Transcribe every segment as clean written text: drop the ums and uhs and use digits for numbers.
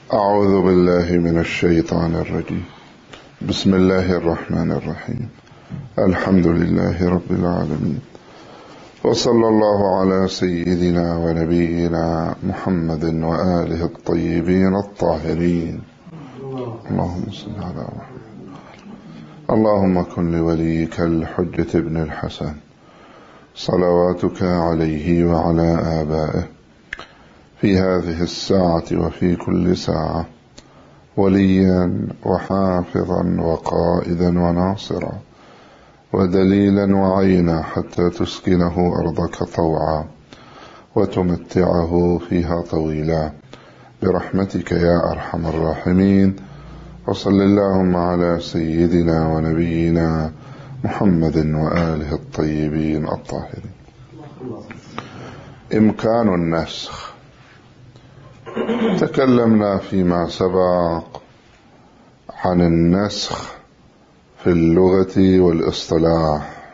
أعوذ بالله من الشيطان الرجيم. بسم الله الرحمن الرحيم. الحمد لله رب العالمين، وصلى الله على سيدنا ونبينا محمد وآله الطيبين الطاهرين. اللهم صل على محمد. اللهم كن لوليك الحجة ابن الحسن صلواتك عليه وعلى آبائه في هذه الساعة وفي كل ساعة وليا وحافظا وقائدا وناصرا ودليلا وعينا، حتى تسكنه أرضك طوعا وتمتعه فيها طويلا برحمتك يا أرحم الراحمين. وصل اللهم على سيدنا ونبينا محمد وآله الطيبين الطاهرين. إمكان النسخ. تكلمنا فيما سبق عن النسخ في اللغة والاصطلاح،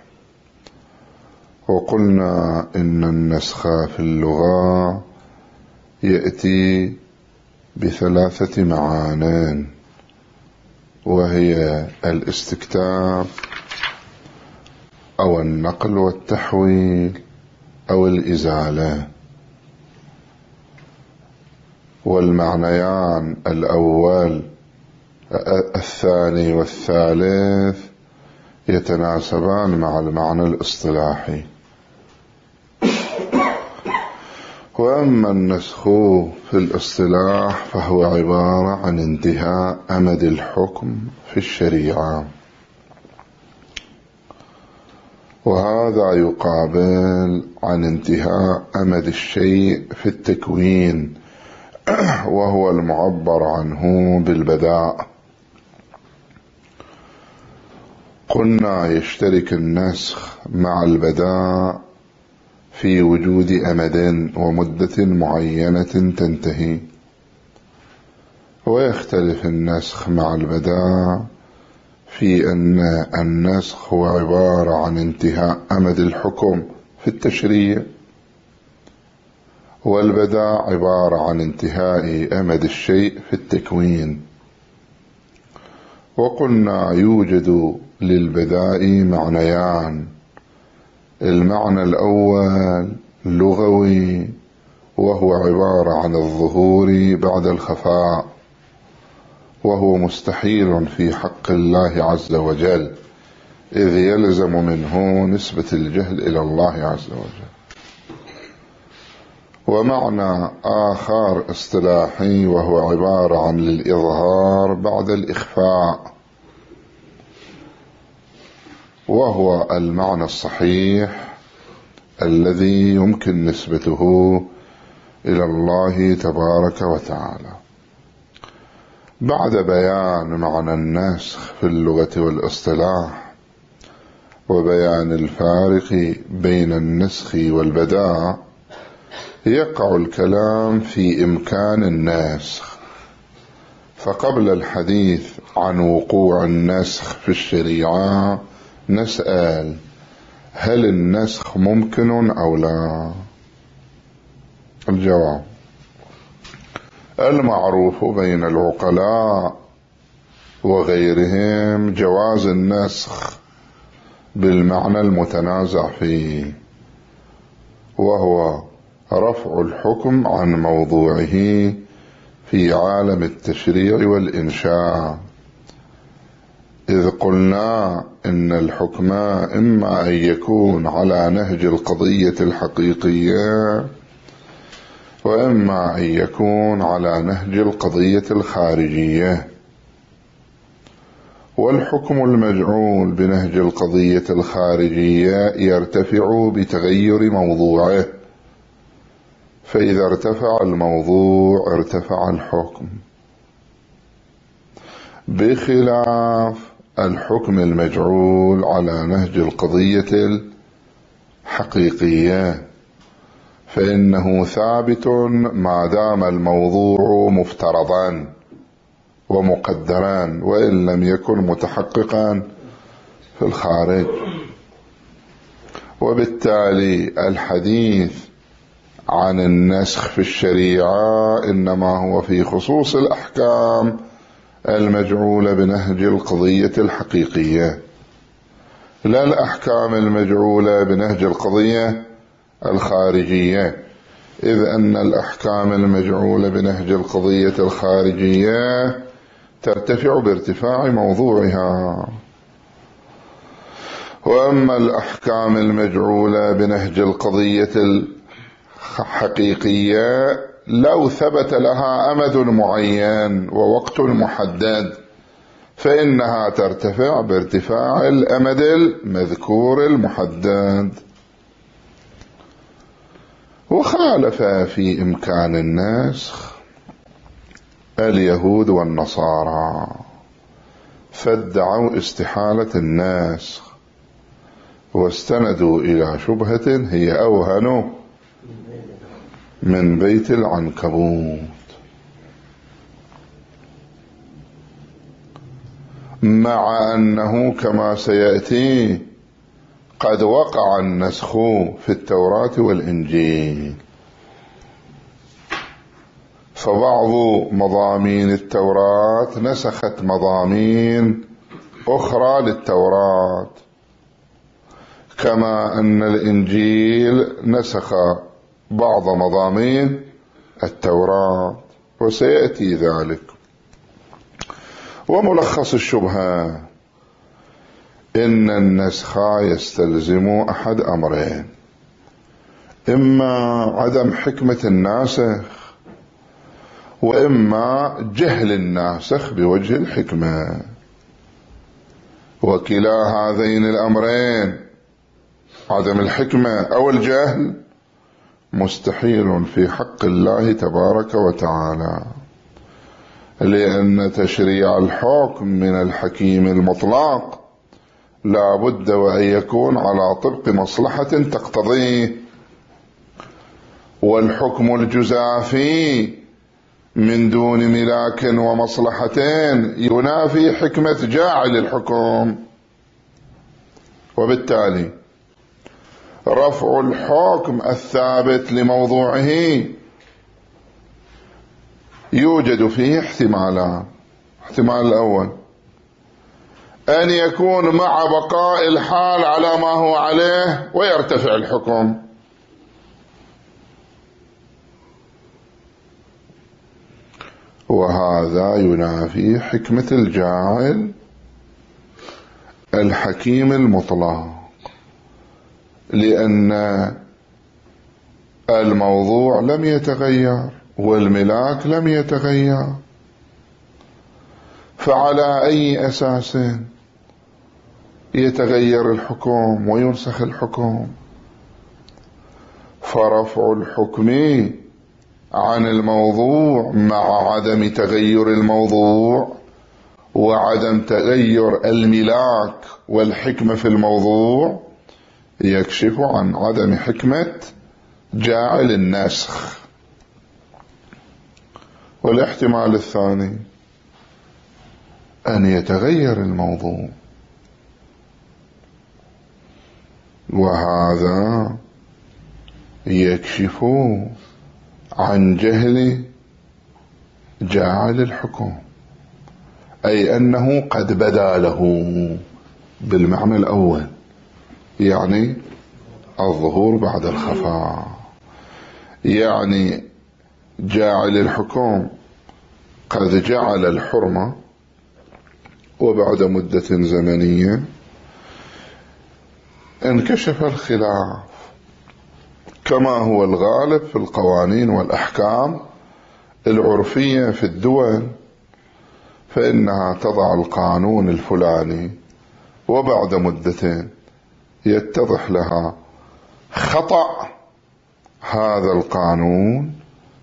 وقلنا إن النسخ في اللغة يأتي بثلاثة معان، وهي الاستكتاب أو النقل والتحويل أو الإزالة. والمعنيان الأول الثاني والثالث يتناسبان مع المعنى الاصطلاحي. وأما النسخ في الاصطلاح فهو عبارة عن انتهاء أمد الحكم في الشريعة، وهذا يقابل عن انتهاء أمد الشيء في التكوين، وهو المعبر عنه بالبداء. قلنا يشترك النسخ مع البداء في وجود أمد ومدة معينة تنتهي، ويختلف النسخ مع البداء في أن النسخ هو عبارة عن انتهاء أمد الحكم في التشريع، والبداء عبارة عن انتهاء أمد الشيء في التكوين. وقلنا يوجد للبداء معنيان. المعنى الأول لغوي، وهو عبارة عن الظهور بعد الخفاء، وهو مستحيل في حق الله عز وجل، إذ يلزم منه نسبة الجهل إلى الله عز وجل. ومعنى آخر اصطلاحي، وهو عبارة عن الإظهار بعد الإخفاء، وهو المعنى الصحيح الذي يمكن نسبته إلى الله تبارك وتعالى. بعد بيان معنى النسخ في اللغة والاصطلاح وبيان الفارق بين النسخ والبداء، يقع الكلام في إمكان النسخ. فقبل الحديث عن وقوع النسخ في الشريعة نسأل: هل النسخ ممكن أو لا؟ الجواب: المعروف بين العقلاء وغيرهم جواز النسخ بالمعنى المتنازع فيه، وهو رفع الحكم عن موضوعه في عالم التشريع والإنشاء. إذ قلنا إن الحكم إما أن يكون على نهج القضية الحقيقية، وإما أن يكون على نهج القضية الخارجية. والحكم المجعول بنهج القضية الخارجية يرتفع بتغير موضوعه، فإذا ارتفع الموضوع ارتفع الحكم، بخلاف الحكم المجعول على نهج القضية الحقيقية، فإنه ثابت ما دام الموضوع مفترضا ومقدرا، وإن لم يكن متحققا في الخارج. وبالتالي الحديث عن النسخ في الشريعة إنما هو في خصوص الأحكام المجعولة بنهج القضية الحقيقية، لا الأحكام المجعولة بنهج القضية الخارجية، إذ أن الأحكام المجعولة بنهج القضية الخارجية ترتفع بارتفاع موضوعها، وأما الأحكام المجعولة بنهج القضية الحقيقية لو ثبت لها أمد معين ووقت محدد فإنها ترتفع بارتفاع الأمد المذكور المحدد. وخالف في إمكان النسخ اليهود والنصارى، فادعوا استحالة النسخ واستندوا إلى شبهة هي أوهن من بيت العنكبوت، مع أنه كما سيأتي قد وقع النسخ في التوراة والإنجيل، فبعض مضامين التوراة نسخت مضامين أخرى للتوراة، كما أن الإنجيل نسخ بعض مضامين التوراة، وسيأتي ذلك. وملخص الشبهة إن النسخ يستلزم أحد أمرين: إما عدم حكمة الناسخ، وإما جهل الناسخ بوجه الحكمة، وكلا هذين الأمرين عدم الحكمة أو الجهل مستحيل في حق الله تبارك وتعالى، لأن تشريع الحكم من الحكيم المطلق لا بد وأن يكون على طبق مصلحة تقتضيه، والحكم الجزافي من دون ملاك ومصلحتين ينافي حكمة جاعل الحكم، وبالتالي رفع الحكم الثابت لموضوعه يوجد فيه احتمالان: احتمال الأول أن يكون مع بقاء الحال على ما هو عليه ويرتفع الحكم، وهذا ينافي حكمة الجاعل الحكيم المطلق، لأن الموضوع لم يتغير والملاك لم يتغير، فعلى أي أساس يتغير الحكم وينسخ الحكم؟ فرفع الحكم عن الموضوع مع عدم تغير الموضوع وعدم تغير الملاك والحكمة في الموضوع يكشف عن عدم حكمة جاعل النسخ. والاحتمال الثاني أن يتغير الموضوع، وهذا يكشف عن جهل جاعل الحكم، أي أنه قد بدا له بالمعنى الأول، يعني الظهور بعد الخفاء، يعني جاعل الحكم قد جعل الحرمة وبعد مدة زمنية انكشف الخلاف، كما هو الغالب في القوانين والأحكام العرفية في الدول، فإنها تضع القانون الفلاني وبعد مدة يتضح لها خطأ هذا القانون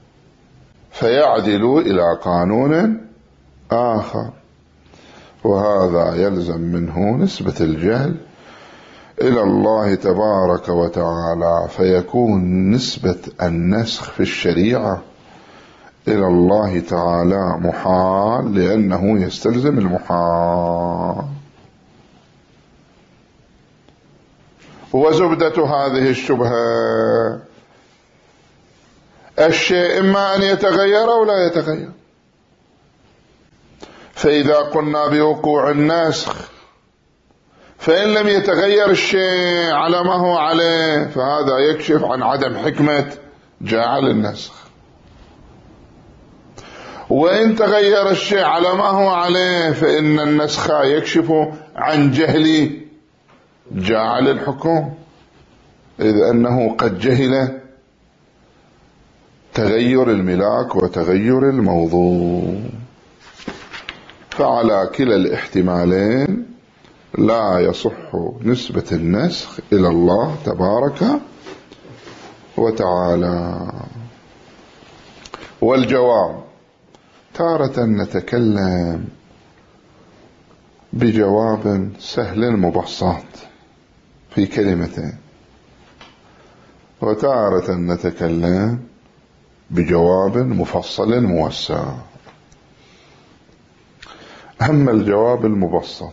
فيعدل إلى قانون آخر، وهذا يلزم منه نسبة الجهل إلى الله تبارك وتعالى، فيكون نسبة النسخ في الشريعة إلى الله تعالى محال، لأنه يستلزم المحال. وزبدة هذه الشبهة الشيء إما أن يتغير أو لا يتغير. فإذا قلنا بوقوع النسخ فإن لم يتغير الشيء على ما هو عليه فهذا يكشف عن عدم حكمة جعل النسخ، وإن تغير الشيء على ما هو عليه فإن النسخ يكشف عن جهل جعل الحكم، إذ أنه قد جهل تغير الملاك وتغير الموضوع. فعلى كلا الاحتمالين لا يصح نسبة النسخ إلى الله تبارك وتعالى. والجواب: تارة نتكلم بجواب سهل مبسط في كلمتين، وتارة نتكلم بجواب مفصل موسع. أما الجواب المبسط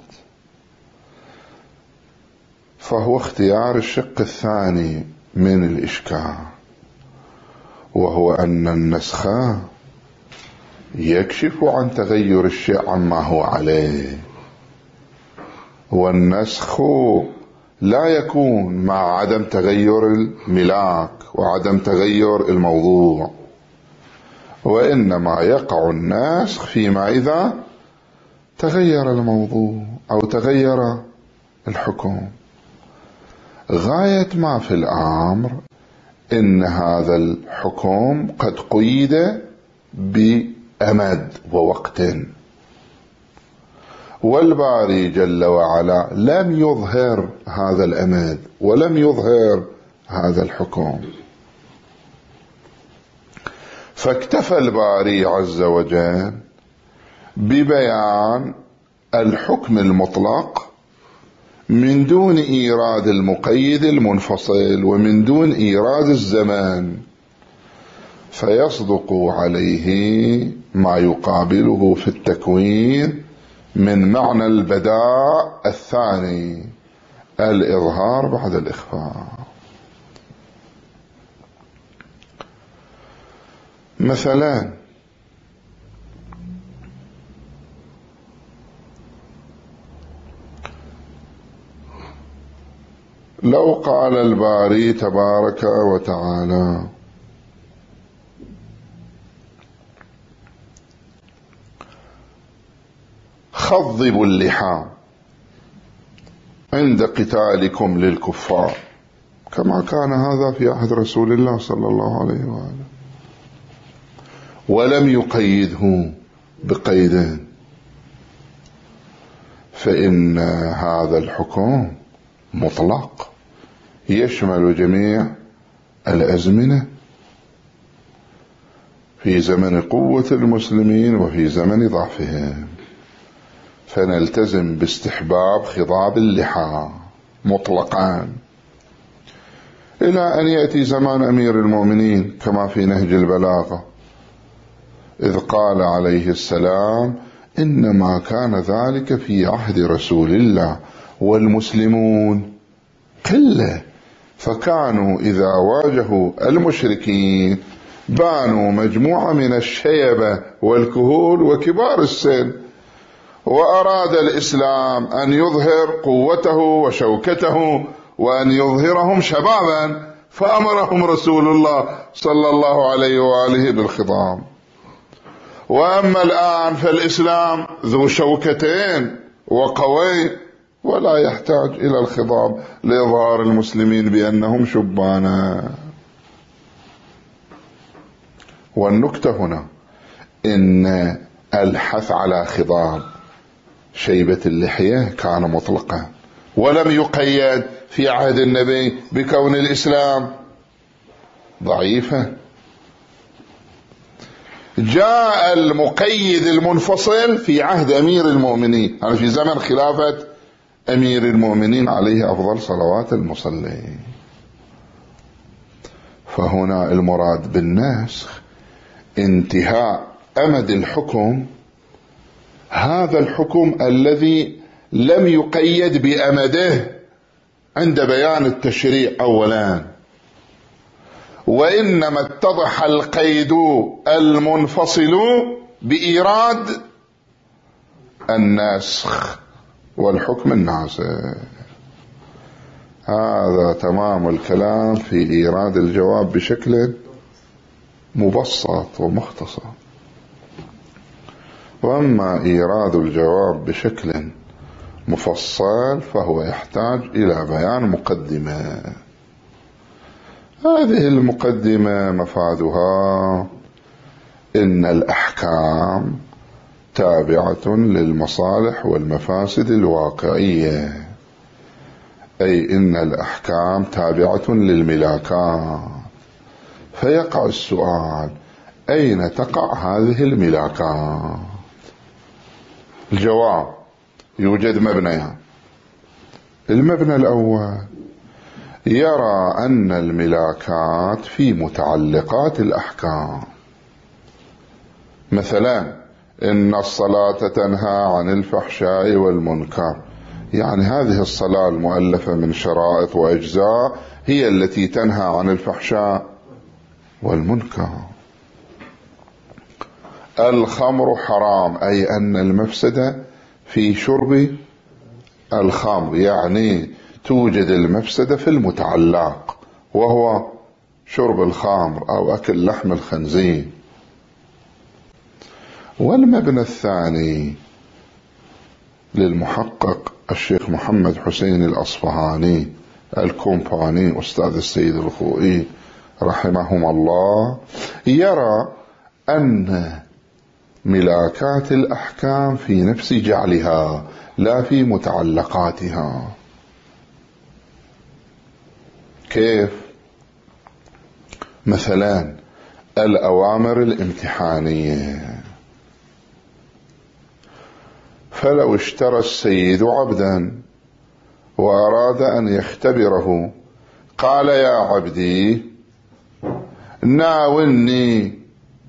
فهو اختيار الشق الثاني من الإشكال، وهو أن النسخ يكشف عن تغير الشيء عما هو عليه، والنسخ لا يكون مع عدم تغير الملاك وعدم تغير الموضوع، وإنما يقع النسخ فيما إذا تغير الموضوع أو تغير الحكم. غاية ما في الأمر إن هذا الحكم قد قيد بأمد ووقت، والباري جل وعلا لم يظهر هذا الأمد ولم يظهر هذا الحكم، فاكتفى الباري عز وجل ببيان الحكم المطلق من دون إيراد المقيد المنفصل ومن دون إيراد الزمان، فيصدق عليه ما يقابله في التكوين من معنى البداء الثاني، الإظهار بعد الإخفاء. مثلا لو قال الباري تبارك وتعالى: خضبوا اللحى عند قتالكم للكفار، كما كان هذا في عهد رسول الله صلى الله عليه وآله، ولم يقيده بقيد، فإن هذا الحكم مطلق يشمل جميع الأزمنة في زمن قوة المسلمين وفي زمن ضعفهم، فنلتزم باستحباب خضاب اللحى مطلقا إلى أن يأتي زمان أمير المؤمنين كما في نهج البلاغة، إذ قال عليه السلام: إنما كان ذلك في عهد رسول الله والمسلمون قلة، فكانوا إذا واجهوا المشركين بانوا مجموعة من الشيبة والكهول وكبار السن، وأراد الإسلام أن يظهر قوته وشوكته وأن يظهرهم شبابا، فأمرهم رسول الله صلى الله عليه وآله بالخضاب. وأما الآن فالإسلام ذو شوكتين وقوي ولا يحتاج إلى الخضاب لإظهار المسلمين بأنهم شبانا. والنكتة هنا إن الحث على خضاب شيبة اللحية كان مطلقا ولم يقيد في عهد النبي بكون الإسلام ضعيفا. جاء المقيد المنفصل في عهد أمير المؤمنين، يعني في زمن خلافة أمير المؤمنين عليه أفضل صلوات المصلين. فهنا المراد بالنسخ انتهاء أمد الحكم، هذا الحكم الذي لم يقيد بأمده عند بيان التشريع أولا، وإنما اتضح القيد المنفصل بإيراد النسخ والحكم الناسخ. هذا تمام الكلام في إيراد الجواب بشكل مبسط ومختصر. وأما إيراد الجواب بشكل مفصل فهو يحتاج إلى بيان مقدمة. هذه المقدمة مفادها إن الأحكام تابعة للمصالح والمفاسد الواقعية، أي إن الأحكام تابعة للملاكات. فيقع السؤال: أين تقع هذه الملاكات؟ الجواب: يوجد مبنيان. المبنى الأول: يرى أن الملاكات في متعلقات الأحكام. مثلا إن الصلاة تنهى عن الفحشاء والمنكر، يعني هذه الصلاة المؤلفة من شرائط وأجزاء هي التي تنهى عن الفحشاء والمنكر. الخمر حرام، أي أن المفسدة في شرب الخمر، يعني توجد المفسدة في المتعلق وهو شرب الخمر أو أكل لحم الخنزير. والمبنى الثاني للمحقق الشيخ محمد حسين الأصفهاني الكومباني أستاذ السيد الخوئي رحمهما الله، يرى أن ملاكات الأحكام في نفس جعلها لا في متعلقاتها. كيف؟ مثلا الأوامر الامتحانية، فلو اشترى السيد عبدا وأراد أن يختبره قال: يا عبدي ناولني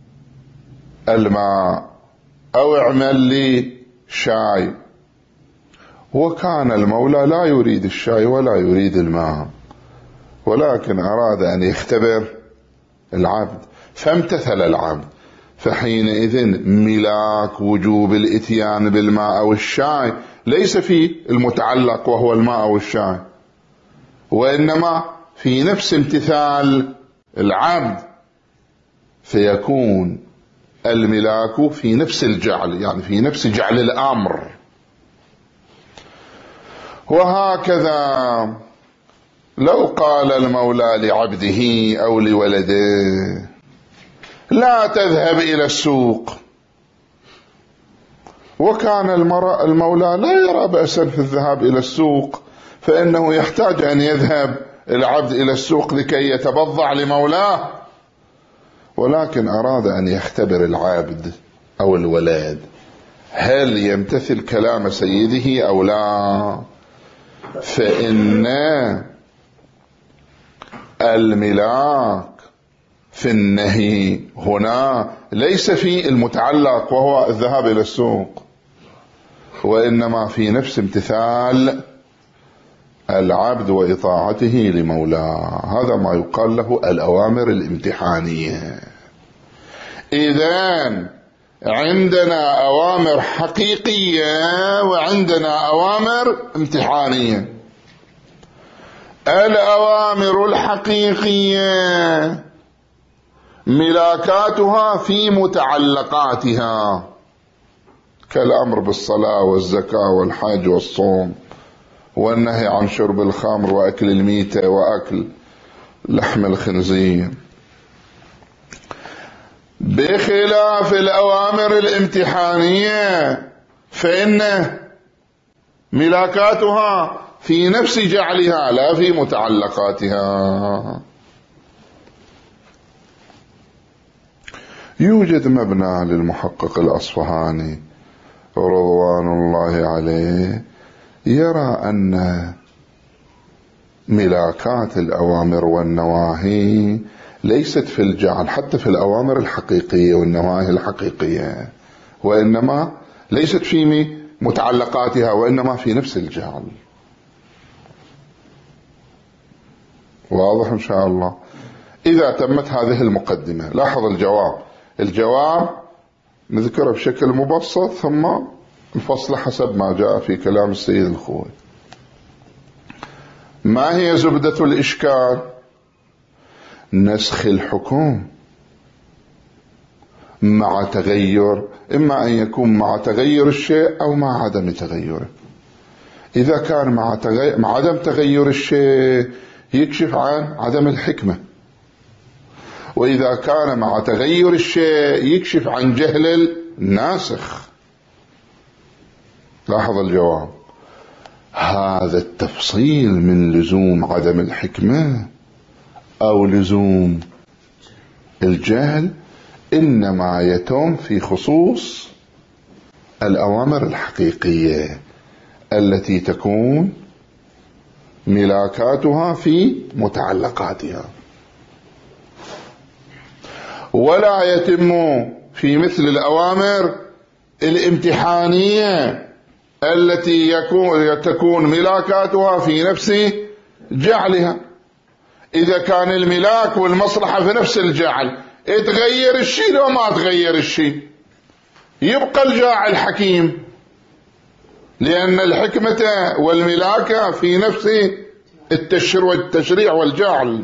الماء أو اعمل لي شاي، وكان المولى لا يريد الشاي ولا يريد الماء، ولكن أراد أن يختبر العبد فامتثل العبد، فحينئذ ملاك وجوب الاتيان بالماء أو الشاي ليس في المتعلق وهو الماء أو الشاي، وإنما في نفس امتثال العبد، فيكون الملاك في نفس الجعل، يعني في نفس جعل الأمر. وهكذا لو قال المولى لعبده أو لولده: لا تذهب إلى السوق، وكان المولى لا يرى بأسا في الذهاب إلى السوق، فإنه يحتاج أن يذهب العبد إلى السوق لكي يتبضع لمولاه، ولكن أراد أن يختبر العبد أو الولد هل يمتثل كلام سيده أو لا، فإن الملاك في النهي هنا ليس في المتعلق وهو الذهاب إلى السوق، وإنما في نفس امتثال العبد وإطاعته لمولاه. هذا ما يقال له الأوامر الامتحانية. إذن عندنا أوامر حقيقية وعندنا أوامر امتحانية. الأوامر الحقيقية ملاكاتها في متعلقاتها، كالأمر بالصلاة والزكاة والحج والصوم، والنهي عن شرب الخمر وأكل الميتة وأكل لحم الخنزير، بخلاف الأوامر الامتحانية فإن ملاكاتها في نفس جعلها لا في متعلقاتها. يوجد مبنى للمحقق الأصفهاني رضوان الله عليه يرى أن ملاكات الأوامر والنواهي ليست في الجعل، حتى في الأوامر الحقيقية والنواهي الحقيقية، وإنما ليست في متعلقاتها وإنما في نفس الجعل. واضح إن شاء الله. إذا تمت هذه المقدمة. لاحظ الجواب نذكره بشكل مبسط ثم نفصل حسب ما جاء في كلام السيد الخوي. ما هي زبدة الإشكال؟ نسخ الحكم مع تغير، إما أن يكون مع تغير الشيء أو مع عدم تغيره. إذا كان مع عدم تغير الشيء يكشف عن عدم الحكمة، وإذا كان مع تغير الشيء يكشف عن جهل الناسخ. لاحظ الجواب. هذا التفصيل من لزوم عدم الحكمة أو لزوم الجهل إنما يتم في خصوص الأوامر الحقيقية التي تكون ملاكاتها في متعلقاتها، ولا يتم في مثل الأوامر الامتحانية التي تكون ملاكاتها في نفس جعلها. إذا كان الملاك والمصلحة في نفس الجعل، تغير الشيء لو ما تغير الشيء يبقى الجاعل حكيم، لأن الحكمة والملاكة في نفس التشريع والجعل.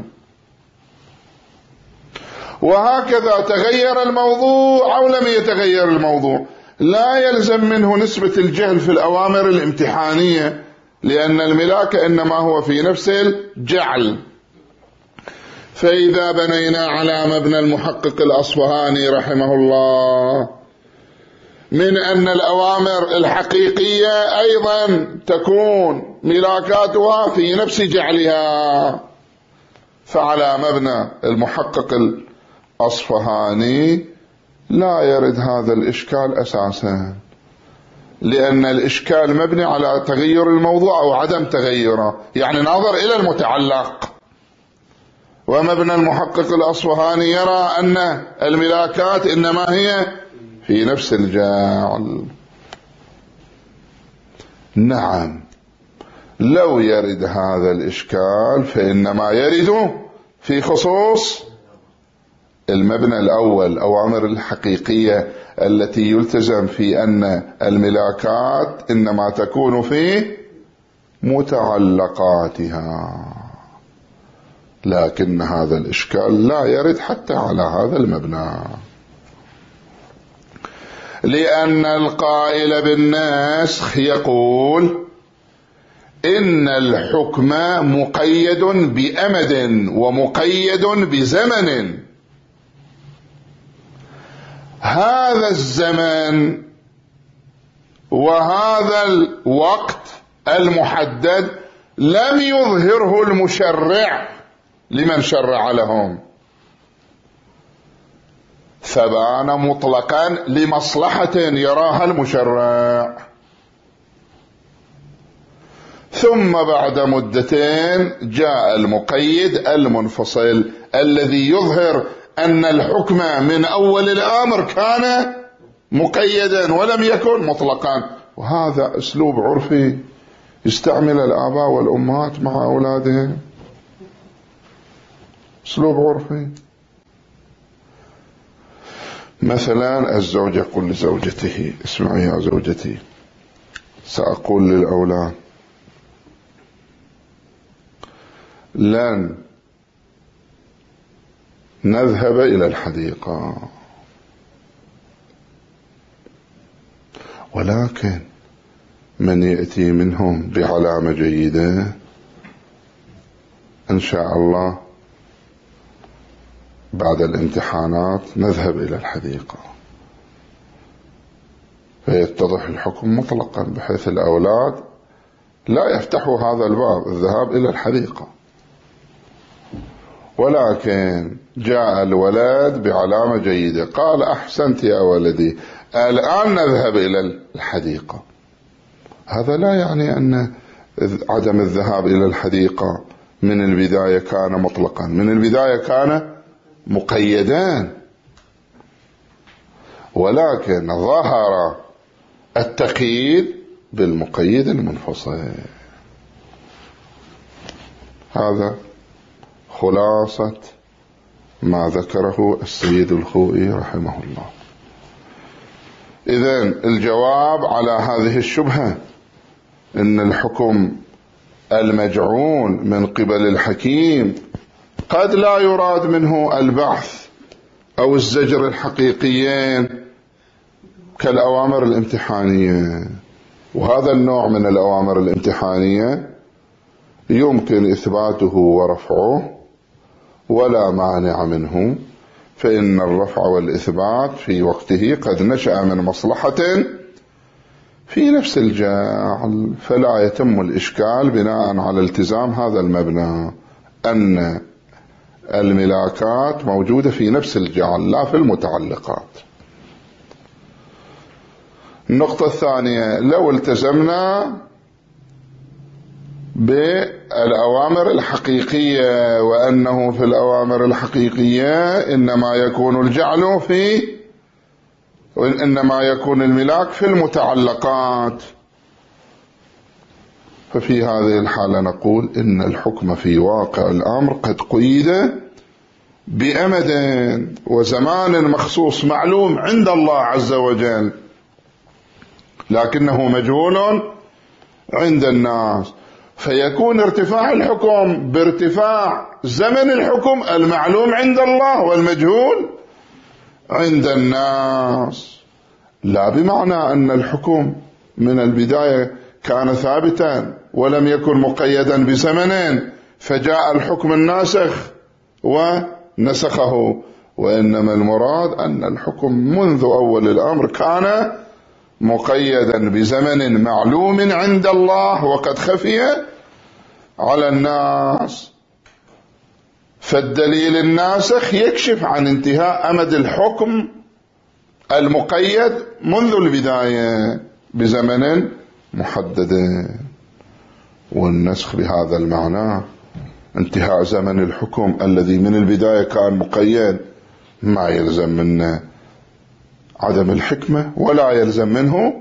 وهكذا تغير الموضوع أو لم يتغير الموضوع، لا يلزم منه نسبة الجهل في الأوامر الامتحانية، لأن الملاكة إنما هو في نفس الجعل. فإذا بنينا على مبنى المحقق الأصفهاني رحمه الله من أن الأوامر الحقيقية أيضا تكون ملاكاتها في نفس جعلها، فعلى مبنى المحقق الأصفهاني لا يرد هذا الإشكال أساسا، لأن الإشكال مبني على تغير الموضوع أو عدم تغيره، يعني ناظر إلى المتعلق. ومبنى المحقق الأصفهاني يرى أن الملاكات إنما هي في نفس الجعل. نعم، لو يرد هذا الإشكال فإنما يرد في خصوص المبنى الأول، أوامر الحقيقية التي يلتزم في أن الملاكات إنما تكون في متعلقاتها، لكن هذا الإشكال لا يرد حتى على هذا المبنى، لأن القائل بالنسخ يقول إن الحكم مقيد بأمد ومقيد بزمن. هذا الزمن وهذا الوقت المحدد لم يظهره المشرع لمن شرع لهم، فبان مطلقا لمصلحة يراها المشرع. ثم بعد مدتين جاء المقيد المنفصل الذي يظهر أن الحكم من أول الأمر كان مقيدا ولم يكن مطلقا. وهذا أسلوب عرفي يستعمل الآباء والأمهات مع أولادهم، أسلوب عرفي. مثلا الزوج يقول لزوجته: اسمعي يا زوجتي، سأقول للأولاد لن نذهب إلى الحديقة، ولكن من يأتي منهم بعلامة جيدة إن شاء الله بعد الامتحانات نذهب إلى الحديقة. فيتضح الحكم مطلقا بحيث الأولاد لا يفتحوا هذا الباب الذهاب إلى الحديقة، ولكن جاء الولد بعلامة جيدة قال: أحسنت يا ولدي، الآن نذهب إلى الحديقة. هذا لا يعني أن عدم الذهاب إلى الحديقة من البداية كان مطلقا، من البداية كان مقيدان، ولكن ظهر التقييد بالمقيد المنفصل. هذا خلاصة ما ذكره السيد الخوئي رحمه الله. إذن الجواب على هذه الشبهة إن الحكم المجعول من قبل الحكيم قد لا يراد منه البعث أو الزجر الحقيقيين كالأوامر الامتحانية، وهذا النوع من الأوامر الامتحانية يمكن إثباته ورفعه ولا مانع منه، فإن الرفع والإثبات في وقته قد نشأ من مصلحة في نفس الجعل، فلا يتم الإشكال بناء على التزام هذا المبنى أن الملاكات موجودة في نفس الجعل لا في المتعلقات. النقطة الثانية، لو التزمنا بالأوامر الحقيقية وأنه في الأوامر الحقيقية إنما يكون الجعل وإنما يكون الملاك في المتعلقات، ففي هذه الحالة نقول إن الحكم في واقع الأمر قد قيد بأمد وزمان مخصوص معلوم عند الله عز وجل، لكنه مجهول عند الناس، فيكون ارتفاع الحكم بارتفاع زمن الحكم المعلوم عند الله والمجهول عند الناس، لا بمعنى أن الحكم من البداية كان ثابتا ولم يكن مقيدا بزمن فجاء الحكم الناسخ ونسخه، وإنما المراد أن الحكم منذ أول الأمر كان مقيدا بزمن معلوم عند الله وقد خفي على الناس، فالدليل الناسخ يكشف عن انتهاء أمد الحكم المقيد منذ البداية بزمن محدد، والنسخ بهذا المعنى انتهاء زمن الحكم الذي من البداية كان مقيد ما يلزم منه عدم الحكمة ولا يلزم منه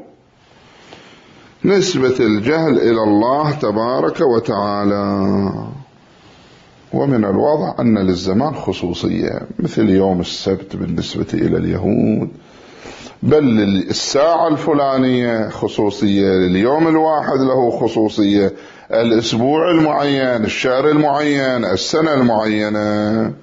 نسبة الجهل إلى الله تبارك وتعالى. ومن الواضح أن للزمان خصوصية مثل يوم السبت بالنسبة إلى اليهود، بل الساعة الفلانية خصوصية، اليوم الواحد له خصوصية، الأسبوع المعين، الشهر المعين، السنة المعينة.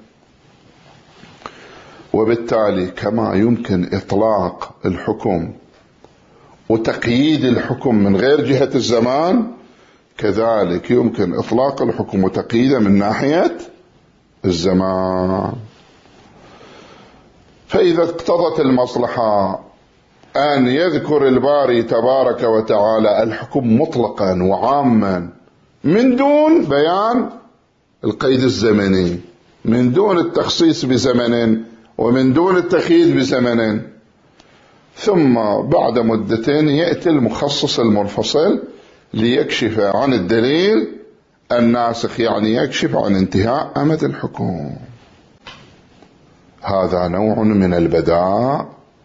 وبالتالي كما يمكن إطلاق الحكم وتقييد الحكم من غير جهة الزمان، كذلك يمكن إطلاق الحكم وتقييده من ناحية الزمان. فإذا اقتضت المصلحة أن يذكر الباري تبارك وتعالى الحكم مطلقا وعاما من دون بيان القيد الزمني، من دون التخصيص بزمن ومن دون التقييد بزمن، ثم بعد مدتين يأتي المخصص المنفصل ليكشف عن الدليل الناسخ، يعني يكشف عن انتهاء أمد الحكم. هذا نوع من البداء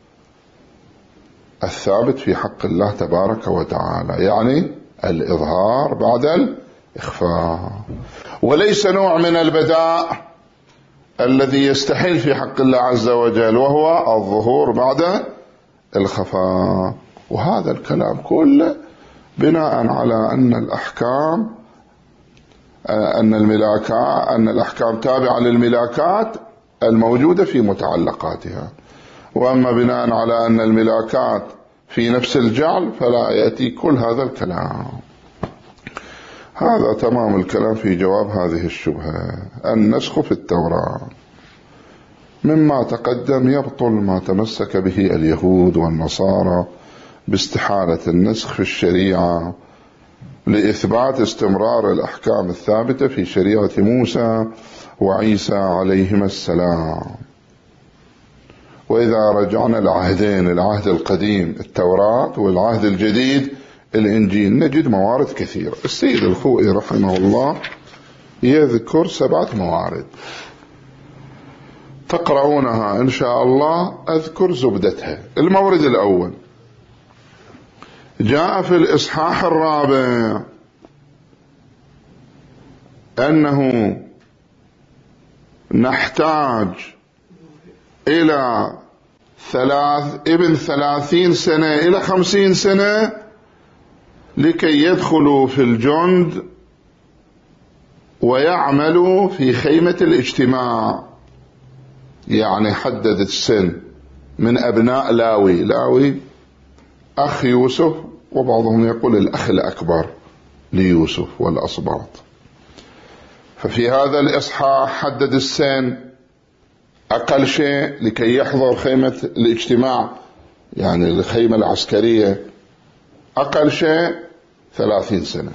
الثابت في حق الله تبارك وتعالى، يعني الإظهار بعد الإخفاء، وليس نوع من البداء الذي يستحيل في حق الله عز وجل وهو الظهور بعد الخفاء. وهذا الكلام كله بناء على أن الأحكام أن الأحكام تابعة للملاكات الموجودة في متعلقاتها، وأما بناء على أن الملاكات في نفس الجعل فلا يأتي كل هذا الكلام. هذا تمام الكلام في جواب هذه الشبهة. النسخ في التوراة مما تقدم يبطل ما تمسك به اليهود والنصارى باستحالة النسخ في الشريعة لإثبات استمرار الأحكام الثابتة في شريعة موسى وعيسى عليهما السلام. وإذا رجعنا العهدين، العهد القديم التوراة والعهد الجديد الإنجيل، نجد موارد كثيرة. السيد الخوئي رحمه الله يذكر 7 موارد تقرؤونها إن شاء الله، أذكر زبدتها. المورد الأول جاء في الإصحاح 4 أنه نحتاج إلى 30 سنة إلى 50 سنة لكي يدخلوا في الجند ويعملوا في خيمة الاجتماع. يعني حدد السن من أبناء لاوي أخ يوسف، وبعضهم يقول الأخ الأكبر ليوسف والأصباط. ففي هذا الإصحاح حدد السن أقل شيء لكي يحضر خيمة الاجتماع، يعني الخيمة العسكرية، أقل شيء 30 سنة.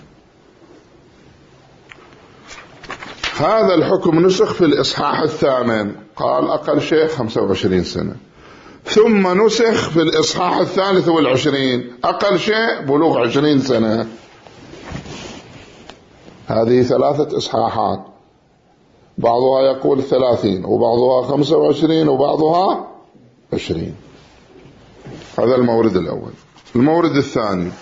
هذا الحكم نسخ في الإصحاح 8، قال أقل شيء 25 سنة، ثم نسخ في الإصحاح 23 أقل شيء بلوغ 20 سنة. هذه 3 إصحاحات، بعضها يقول 30 وبعضها 25 وبعضها 20. هذا المورد الأول. المورد الثاني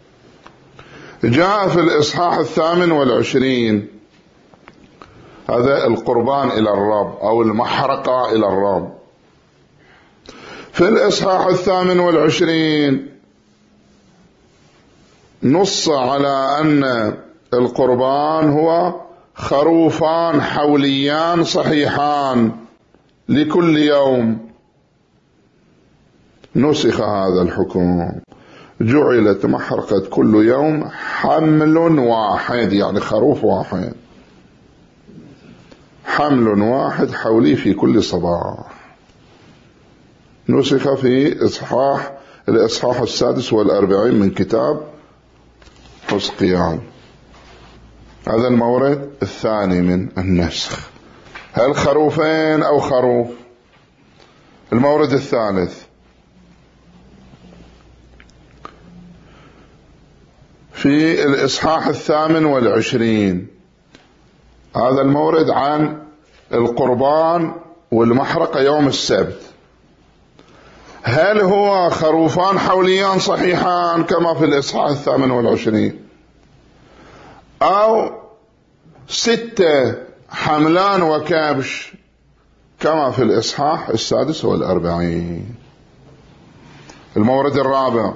جاء في الإصحاح 28، هذا القربان إلى الرب أو المحرقة إلى الرب. في الإصحاح 28 نص على أن القربان هو خروفان حوليان صحيحان لكل يوم. نسخ هذا الحكم، جعلت محرقة كل يوم حمل واحد، يعني خروف واحد، حمل واحد حولي في كل صباح. نسخ في الإصحاح 46 من كتاب حزقيال. هذا المورد الثاني من النسخ. هل خروفين أو خروف؟ المورد الثالث في الإصحاح 28، هذا المورد عن القربان والمحرقة يوم السبت. هل هو خروفان حوليان صحيحان كما في الإصحاح 28، أو 6 حملان وكبش كما في الإصحاح 46؟ المورد الرابع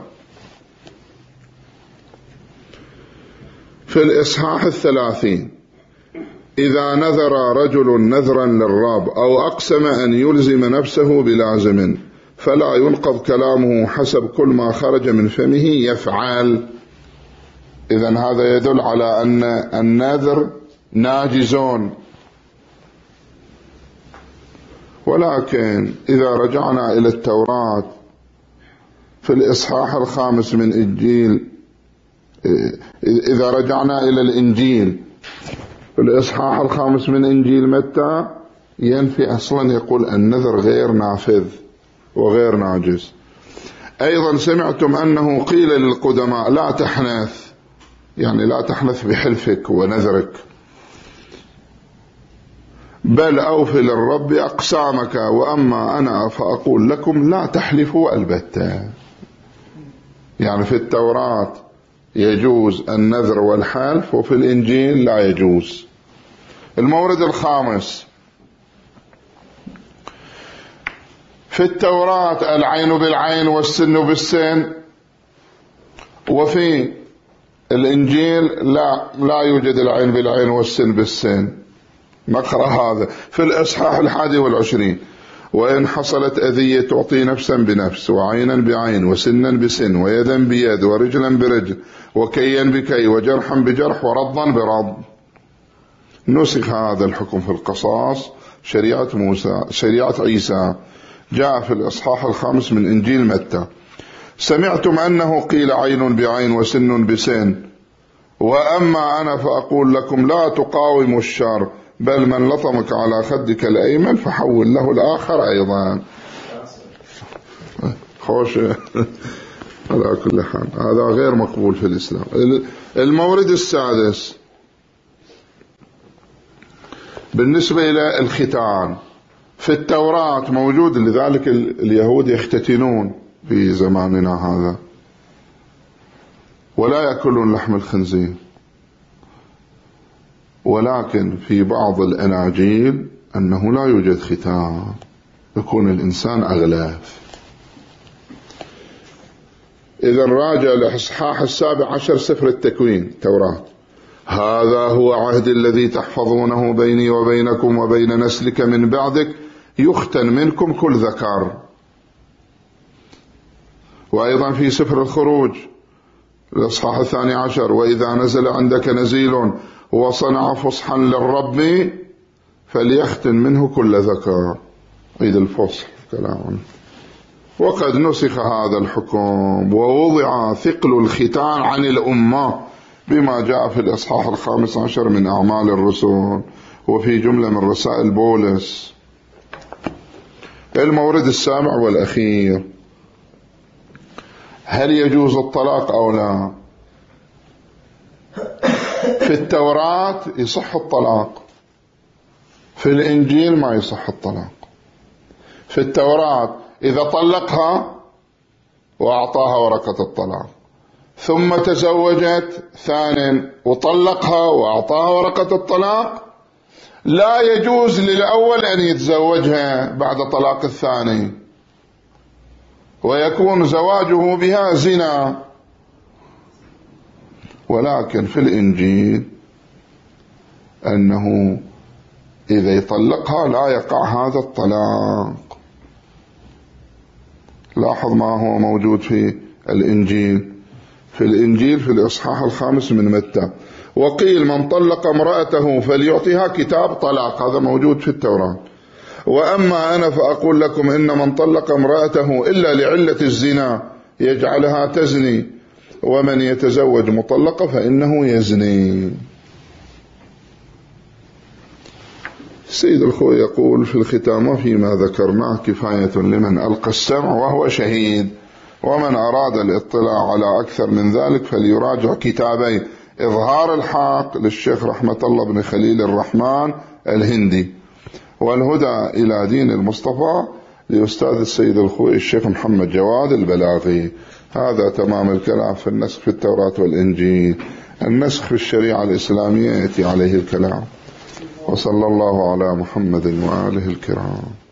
في الإصحاح 30، إذا نذر رجل نذرا للرب أو أقسم أن يلزم نفسه بلازم فلا ينقض كلامه، حسب كل ما خرج من فمه يفعل. إذن هذا يدل على أن النذر ناجزون. ولكن إذا رجعنا إلى التوراة في الإصحاح 5 من إنجيل، إذا رجعنا إلى الإنجيل في الإصحاح 5 من إنجيل متى، ينفي أصلا، يقول النذر غير نافذ وغير ناجز. أيضا سمعتم أنه قيل للقدماء لا تحنث، يعني لا تحنث بحلفك ونذرك، بل أوفي للرب أقسامك، وأما أنا فأقول لكم لا تحلفوا البتة. يعني في التوراة يجوز النذر والحلف، وفي الإنجيل لا يجوز. المورد الخامس في التوراة العين بالعين والسن بالسن، وفي الإنجيل لا يوجد العين بالعين والسن بالسن. نقرأ هذا في الإصحاح 21: وإن حصلت أذية تعطي نفسا بنفس وعينا بعين وسنا بسن ويدا بيد ورجلا برجل وكيا بكي وجرحا بجرح ورضا برض. نسخ هذا الحكم في القصاص شريعة عيسى، جاء في الإصحاح 5 من إنجيل متى: سمعتم أنه قيل عين بعين وسن بسن، وأما أنا فأقول لكم لا تقاوموا الشر، بل من لطمك على خدك الأيمن فحول له الآخر أيضا. خوش على كل حال هذا غير مقبول في الإسلام. المورد السادس بالنسبة إلى الختان في التوراة موجود، لذلك اليهود يختتنون في زماننا هذا ولا يأكلون لحم الخنزير، ولكن في بعض الأناجيل أنه لا يوجد ختان، يكون الإنسان أغلاف. إذا راجع الإصحاح 17 سفر التكوين توراة: هذا هو عهد الذي تحفظونه بيني وبينكم وبين نسلك من بعدك، يختن منكم كل ذكر. وأيضا في سفر الخروج الإصحاح 12: وإذا نزل عندك نزيل وصنع فصحا للرب فليختن منه كل ذكر. عيد الفصح كلام. وقد نسخ هذا الحكم ووضع ثقل الختان عن الأمة بما جاء في الإصحاح 15 من أعمال الرسل وفي جملة من رسائل بولس. المورد السابع والأخير: هل يجوز الطلاق أو لا؟ في التوراة يصح الطلاق، في الإنجيل ما يصح الطلاق. في التوراة إذا طلقها وأعطاها ورقة الطلاق ثم تزوجت ثانيا وطلقها وأعطاها ورقة الطلاق، لا يجوز للأول أن يتزوجها بعد طلاق الثاني، ويكون زواجه بها زنا. ولكن في الإنجيل أنه إذا يطلقها لا يقع هذا الطلاق. لاحظ ما هو موجود في الإنجيل. في الإنجيل في الإصحاح 5 من متى: وقيل من طلق امرأته فليعطيها كتاب طلاق. هذا موجود في التوراة. وأما أنا فأقول لكم إن من طلق امرأته إلا لعلة الزنا يجعلها تزني، ومن يتزوج مطلقة فإنه يزني. السيد الخوي يقول في الختام: وفيما ذكرناه كفاية لمن ألقى السمع وهو شهيد، ومن أراد الاطلاع على أكثر من ذلك فليراجع كتابي إظهار الحق للشيخ رحمة الله بن خليل الرحمن الهندي، والهدى إلى دين المصطفى لأستاذ السيد الخوي الشيخ محمد جواد البلاغي. هذا تمام الكلام في النسخ في التوراة والإنجيل. النسخ في الشريعة الإسلامية يأتي عليه الكلام. وصلى الله على محمد وآله الكرام.